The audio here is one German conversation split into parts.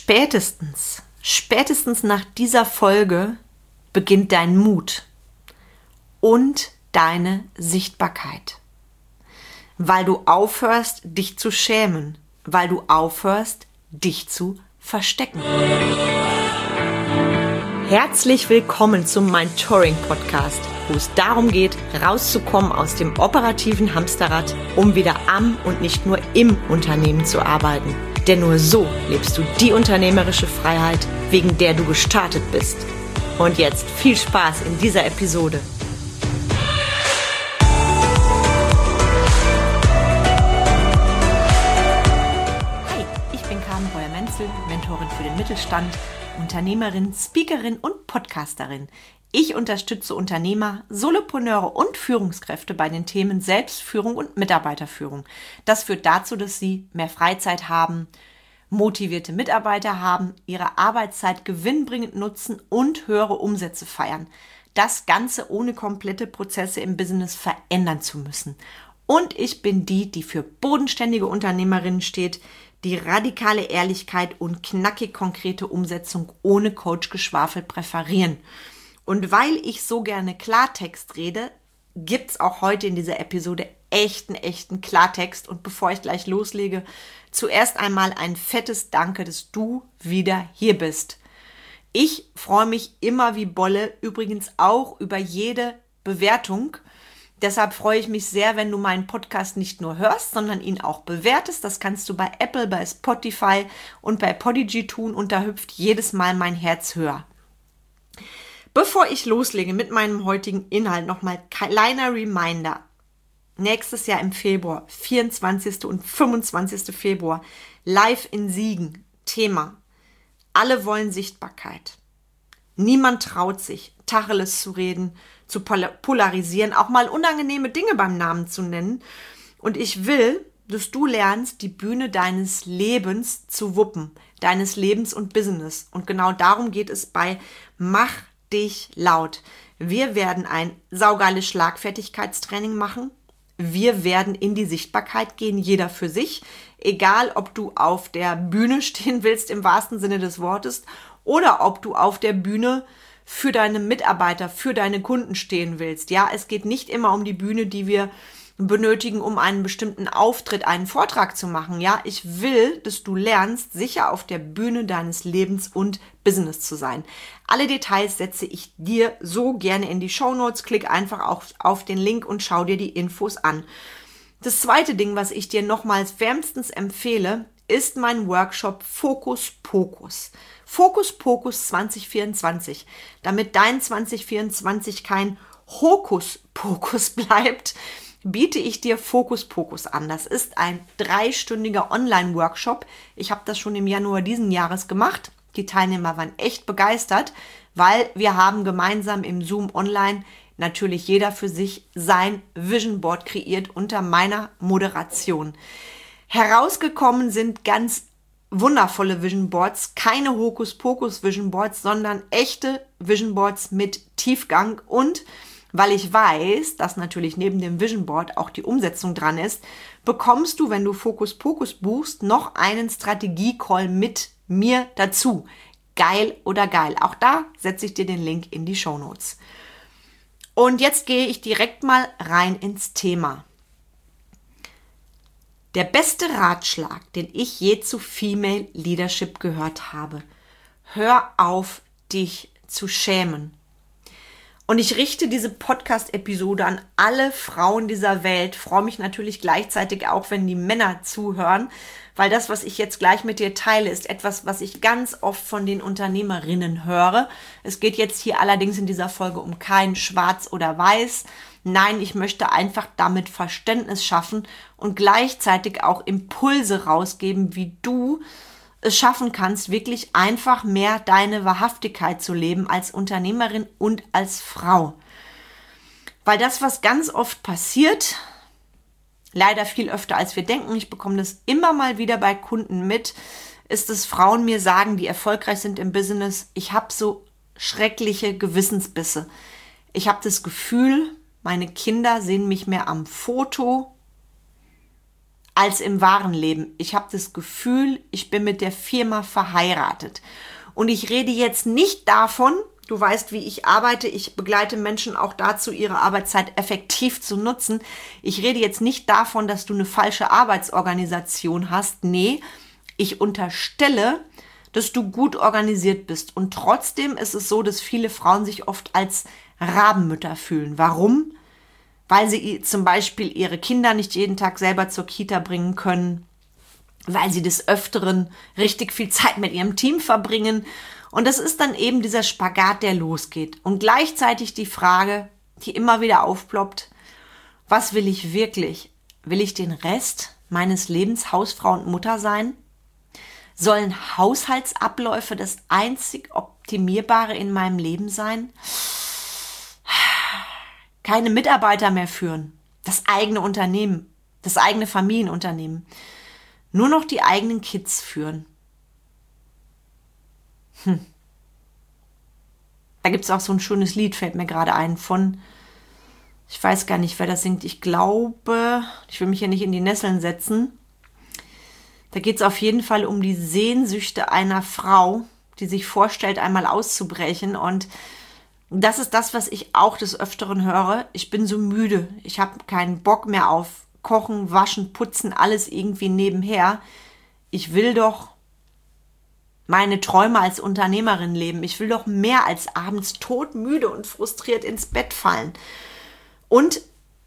Spätestens nach dieser Folge beginnt dein Mut und deine Sichtbarkeit. Weil du aufhörst, dich zu schämen, weil du aufhörst, dich zu verstecken. Herzlich willkommen zum Mentoring Podcast, wo es darum geht, rauszukommen aus dem operativen Hamsterrad, um wieder am und nicht nur im Unternehmen zu arbeiten. Denn nur so lebst du die unternehmerische Freiheit, wegen der du gestartet bist. Und jetzt viel Spaß in dieser Episode. Hi, ich bin Carmen Breuer-Menzel, Mentorin für den Mittelstand, Unternehmerin, Speakerin und Podcasterin. Ich unterstütze Unternehmer, Solopreneure und Führungskräfte bei den Themen Selbstführung und Mitarbeiterführung. Das führt dazu, dass sie mehr Freizeit haben, motivierte Mitarbeiter haben, ihre Arbeitszeit gewinnbringend nutzen und höhere Umsätze feiern. Das Ganze ohne komplette Prozesse im Business verändern zu müssen. Und ich bin die für bodenständige Unternehmerinnen steht, die radikale Ehrlichkeit und knackig konkrete Umsetzung ohne Coachgeschwafel präferieren. Und weil ich so gerne Klartext rede, gibt's auch heute in dieser Episode echten Klartext. Und bevor ich gleich loslege, zuerst einmal ein fettes Danke, dass du wieder hier bist. Ich freue mich immer wie Bolle, übrigens auch über jede Bewertung. Deshalb freue ich mich sehr, wenn du meinen Podcast nicht nur hörst, sondern ihn auch bewertest. Das kannst du bei Apple, bei Spotify und bei Podigy tun und da hüpft jedes Mal mein Herz höher. Bevor ich loslege mit meinem heutigen Inhalt, nochmal kleiner Reminder. Nächstes Jahr im Februar, 24. und 25. Februar, live in Siegen. Thema: Alle wollen Sichtbarkeit. Niemand traut sich, Tacheles zu reden, zu polarisieren, auch mal unangenehme Dinge beim Namen zu nennen. Und ich will, dass du lernst, die Bühne deines Lebens zu wuppen, deines Lebens und Business. Und genau darum geht es bei Mach dich laut. Wir werden ein saugeiles Schlagfertigkeitstraining machen. Wir werden in die Sichtbarkeit gehen, jeder für sich. Egal, ob du auf der Bühne stehen willst, im wahrsten Sinne des Wortes, oder ob du auf der Bühne für deine Mitarbeiter, für deine Kunden stehen willst. Ja, es geht nicht immer um die Bühne, die wir benötigen, um einen bestimmten Auftritt, einen Vortrag zu machen. Ja, ich will, dass du lernst, sicher auf der Bühne deines Lebens und Business zu sein. Alle Details setze ich dir so gerne in die Shownotes. Klick einfach auf den Link und schau dir die Infos an. Das zweite Ding, was ich dir nochmals wärmstens empfehle, ist mein Workshop Fokus Pokus. Fokus Pokus 2024. Damit dein 2024 kein Hokuspokus bleibt, biete ich dir Fokus Pokus an. Das ist ein 3-stündiger Online-Workshop. Ich habe das schon im Januar diesen Jahres gemacht. Die Teilnehmer waren echt begeistert, weil wir haben gemeinsam im Zoom Online natürlich jeder für sich sein Vision Board kreiert unter meiner Moderation. Herausgekommen sind ganz wundervolle Vision Boards, keine Hokuspokus Vision Boards, sondern echte Vision Boards mit Tiefgang. Und weil ich weiß, dass natürlich neben dem Vision Board auch die Umsetzung dran ist, bekommst du, wenn du Fokus Pokus buchst, noch einen Strategie-Call mit mir dazu. Geil oder geil. Auch da setze ich dir den Link in die Shownotes. Und jetzt gehe ich direkt mal rein ins Thema. Der beste Ratschlag, den ich je zu Female Leadership gehört habe: Hör auf, dich zu schämen. Und ich richte diese Podcast-Episode an alle Frauen dieser Welt. Freue mich natürlich gleichzeitig auch, wenn die Männer zuhören, weil das, was ich jetzt gleich mit dir teile, ist etwas, was ich ganz oft von den Unternehmerinnen höre. Es geht jetzt hier allerdings in dieser Folge um kein Schwarz oder Weiß. Nein, ich möchte einfach damit Verständnis schaffen und gleichzeitig auch Impulse rausgeben, wie du es schaffen kannst, wirklich einfach mehr deine Wahrhaftigkeit zu leben als Unternehmerin und als Frau. Weil das, was ganz oft passiert, leider viel öfter als wir denken, ich bekomme das immer mal wieder bei Kunden mit, ist, dass Frauen mir sagen, die erfolgreich sind im Business: Ich habe so schreckliche Gewissensbisse. Ich habe das Gefühl, meine Kinder sehen mich mehr am Foto als im wahren Leben. Ich habe das Gefühl, ich bin mit der Firma verheiratet. Und ich rede jetzt nicht davon, du weißt, wie ich arbeite, ich begleite Menschen auch dazu, ihre Arbeitszeit effektiv zu nutzen. Ich rede jetzt nicht davon, dass du eine falsche Arbeitsorganisation hast. Nee, ich unterstelle, dass du gut organisiert bist. Und trotzdem ist es so, dass viele Frauen sich oft als Rabenmütter fühlen. Warum? Weil sie zum Beispiel ihre Kinder nicht jeden Tag selber zur Kita bringen können, weil sie des Öfteren richtig viel Zeit mit ihrem Team verbringen. Und das ist dann eben dieser Spagat, der losgeht. Und gleichzeitig die Frage, die immer wieder aufploppt, was will ich wirklich? Will ich den Rest meines Lebens Hausfrau und Mutter sein? Sollen Haushaltsabläufe das einzig Optimierbare in meinem Leben sein? Keine Mitarbeiter mehr führen, das eigene Unternehmen, das eigene Familienunternehmen, nur noch die eigenen Kids führen. Da gibt es auch so ein schönes Lied, fällt mir gerade ein, von, ich weiß gar nicht, wer das singt, ich glaube, ich will mich hier nicht in die Nesseln setzen. Da geht es auf jeden Fall um die Sehnsüchte einer Frau, die sich vorstellt, einmal auszubrechen. Und das ist das, was ich auch des Öfteren höre. Ich bin so müde. Ich habe keinen Bock mehr auf Kochen, Waschen, Putzen, alles irgendwie nebenher. Ich will doch meine Träume als Unternehmerin leben. Ich will doch mehr als abends todmüde und frustriert ins Bett fallen. Und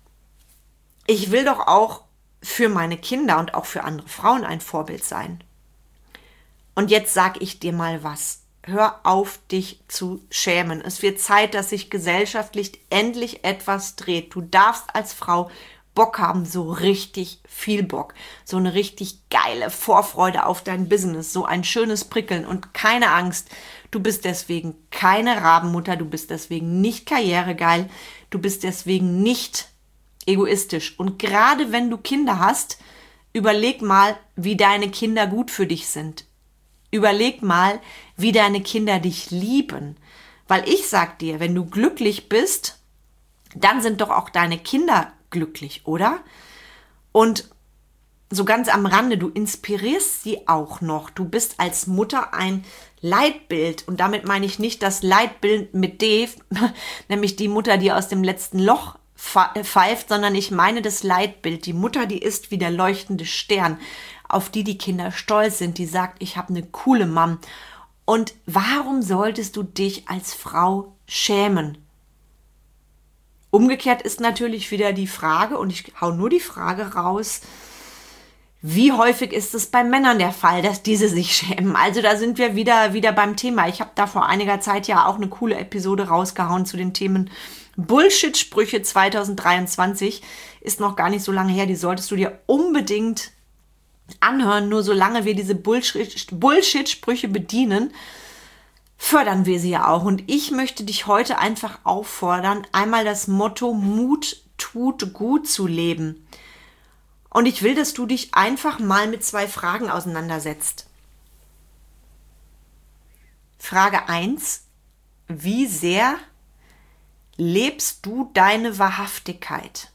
ich will doch auch für meine Kinder und auch für andere Frauen ein Vorbild sein. Und jetzt sag ich dir mal was. Hör auf, dich zu schämen. Es wird Zeit, dass sich gesellschaftlich endlich etwas dreht. Du darfst als Frau Bock haben, so richtig viel Bock. So eine richtig geile Vorfreude auf dein Business. So ein schönes Prickeln und keine Angst. Du bist deswegen keine Rabenmutter. Du bist deswegen nicht karrieregeil. Du bist deswegen nicht egoistisch. Und gerade wenn du Kinder hast, überleg mal, wie deine Kinder gut für dich sind. Überleg mal, wie deine Kinder dich lieben. Weil ich sag dir, wenn du glücklich bist, dann sind doch auch deine Kinder glücklich, oder? Und so ganz am Rande, du inspirierst sie auch noch. Du bist als Mutter ein Leitbild. Und damit meine ich nicht das Leitbild mit Dave, nämlich die Mutter, die aus dem letzten Loch pfeift, sondern ich meine das Leitbild. Die Mutter, die ist wie der leuchtende Stern, auf die die Kinder stolz sind, die sagt, ich habe eine coole Mom. Und warum solltest du dich als Frau schämen? Umgekehrt ist natürlich wieder die Frage, und ich hau nur die Frage raus, wie häufig ist es bei Männern der Fall, dass diese sich schämen? Also da sind wir wieder beim Thema. Ich habe da vor einiger Zeit ja auch eine coole Episode rausgehauen zu den Themen Bullshit-Sprüche 2023. Ist noch gar nicht so lange her, die solltest du dir unbedingt anhören. Nur solange wir diese Bullshit-Sprüche bedienen, fördern wir sie ja auch. Und ich möchte dich heute einfach auffordern, einmal das Motto Mut tut gut zu leben. Und ich will, dass du dich einfach mal mit 2 Fragen auseinandersetzt. Frage 1. Wie sehr lebst du deine Wahrhaftigkeit?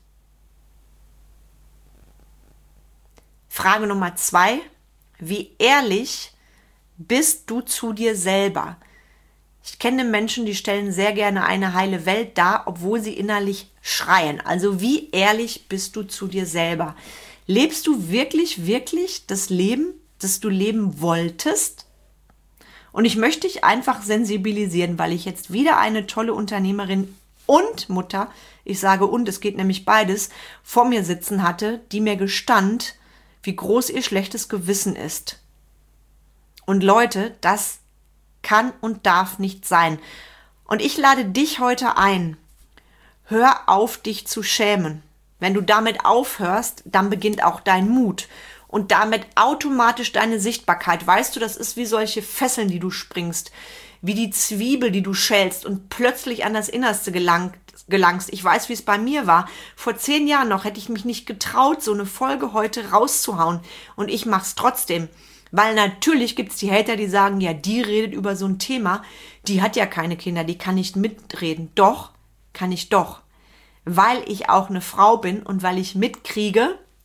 Frage Nummer 2. Wie ehrlich bist du zu dir selber? Ich kenne Menschen, die stellen sehr gerne eine heile Welt dar, obwohl sie innerlich schreien. Also wie ehrlich bist du zu dir selber? Lebst du wirklich das Leben, das du leben wolltest? Und ich möchte dich einfach sensibilisieren, weil ich jetzt wieder eine tolle Unternehmerin und Mutter, ich sage und, es geht nämlich beides, vor mir sitzen hatte, die mir gestand, wie groß ihr schlechtes Gewissen ist. Und Leute, das kann und darf nicht sein. Und ich lade dich heute ein, hör auf, dich zu schämen. Wenn du damit aufhörst, dann beginnt auch dein Mut und damit automatisch deine Sichtbarkeit. Weißt du, das ist wie solche Fesseln, die du springst, wie die Zwiebel, die du schälst und plötzlich an das Innerste gelangst. Ich weiß, wie es bei mir war. Vor 10 Jahren noch hätte ich mich nicht getraut, so eine Folge heute rauszuhauen. Und ich mache es trotzdem. Weil natürlich gibt es die Hater, die sagen, ja, die redet über so ein Thema, die hat ja keine Kinder, die kann nicht mitreden. Doch, kann ich doch. Weil ich auch eine Frau bin und weil ich mitkriege,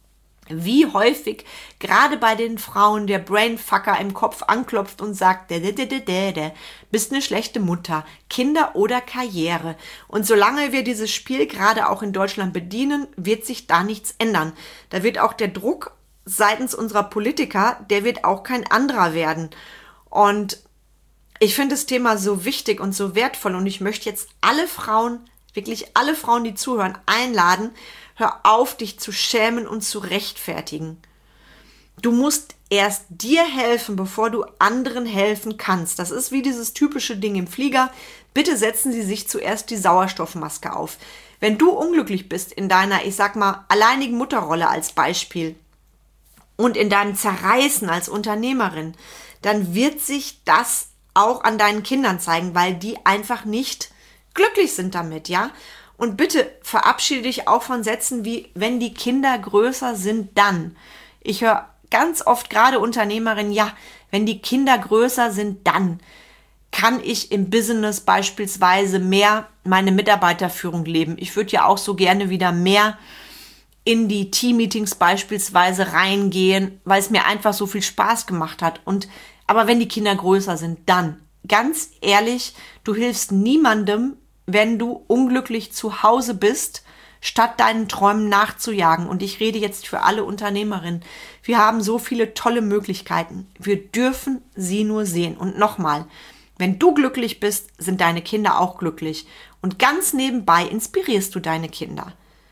Wie häufig gerade bei den Frauen der Brainfucker im Kopf anklopft und sagt, bist eine schlechte Mutter, Kinder oder Karriere. Und solange wir dieses Spiel gerade auch in Deutschland bedienen, wird sich da nichts ändern. Da wird auch der Druck seitens unserer Politiker, der wird auch kein anderer werden. Und ich finde das Thema so wichtig und so wertvoll und ich möchte jetzt alle Frauen, wirklich alle Frauen, die zuhören, einladen, hör auf, dich zu schämen und zu rechtfertigen. Du musst erst dir helfen, bevor du anderen helfen kannst. Das ist wie dieses typische Ding im Flieger. Bitte setzen Sie sich zuerst die Sauerstoffmaske auf. Wenn du unglücklich bist in deiner, ich sag mal, alleinigen Mutterrolle als Beispiel und in deinem Zerreißen als Unternehmerin, dann wird sich das auch an deinen Kindern zeigen, weil die einfach nicht glücklich sind damit, ja? Und bitte verabschiede dich auch von Sätzen wie, wenn die Kinder größer sind, dann. Ich höre ganz oft gerade Unternehmerinnen, ja, wenn die Kinder größer sind, dann kann ich im Business beispielsweise mehr meine Mitarbeiterführung leben. Ich würde ja auch so gerne wieder mehr in die Team-Meetings beispielsweise reingehen, weil es mir einfach so viel Spaß gemacht hat. Aber wenn die Kinder größer sind, dann. Ganz ehrlich, du hilfst niemandem, wenn du unglücklich zu Hause bist, statt deinen Träumen nachzujagen. Und ich rede jetzt für alle Unternehmerinnen. Wir haben so viele tolle Möglichkeiten. Wir dürfen sie nur sehen. Und nochmal, wenn du glücklich bist, sind deine Kinder auch glücklich. Und ganz nebenbei inspirierst du deine Kinder.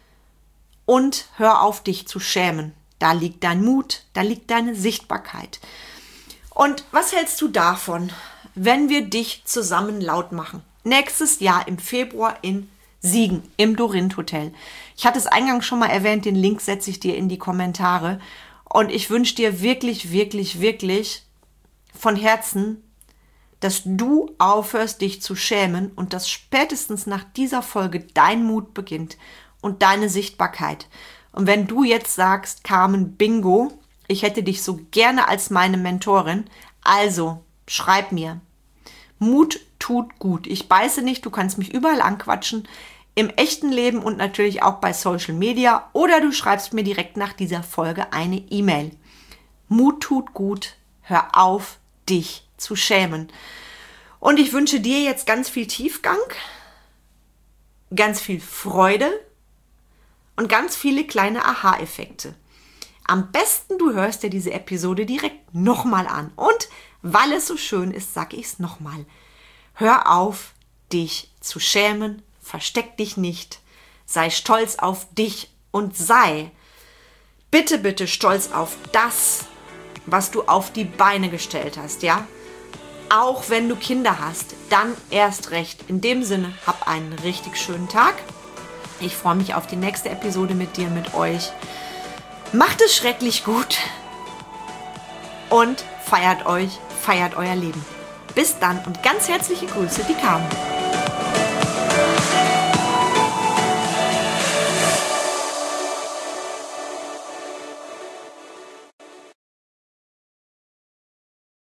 Und hör auf, dich zu schämen. Da liegt dein Mut, da liegt deine Sichtbarkeit. Und was hältst du davon, wenn wir dich zusammen laut machen? Nächstes Jahr im Februar in Siegen im Dorint Hotel. Ich hatte es eingangs schon mal erwähnt, den Link setze ich dir in die Kommentare. Und ich wünsche dir wirklich, wirklich, wirklich von Herzen, dass du aufhörst, dich zu schämen und dass spätestens nach dieser Folge dein Mut beginnt und deine Sichtbarkeit. Und wenn du jetzt sagst, Carmen, bingo, ich hätte dich so gerne als meine Mentorin, also schreib mir. Mut tut gut. Ich beiße nicht, du kannst mich überall anquatschen, im echten Leben und natürlich auch bei Social Media oder du schreibst mir direkt nach dieser Folge eine E-Mail. Mut tut gut, hör auf, dich zu schämen. Und ich wünsche dir jetzt ganz viel Tiefgang, ganz viel Freude und ganz viele kleine Aha-Effekte. Am besten du hörst dir diese Episode direkt nochmal an. Und weil es so schön ist, sage ich es nochmal. Hör auf, dich zu schämen, versteck dich nicht, sei stolz auf dich und sei bitte, bitte stolz auf das, was du auf die Beine gestellt hast, ja? Auch wenn du Kinder hast, dann erst recht. In dem Sinne, hab einen richtig schönen Tag. Ich freue mich auf die nächste Episode mit dir, mit euch. Macht es schrecklich gut und feiert euch, feiert euer Leben. Bis dann und ganz herzliche Grüße, die Carmen.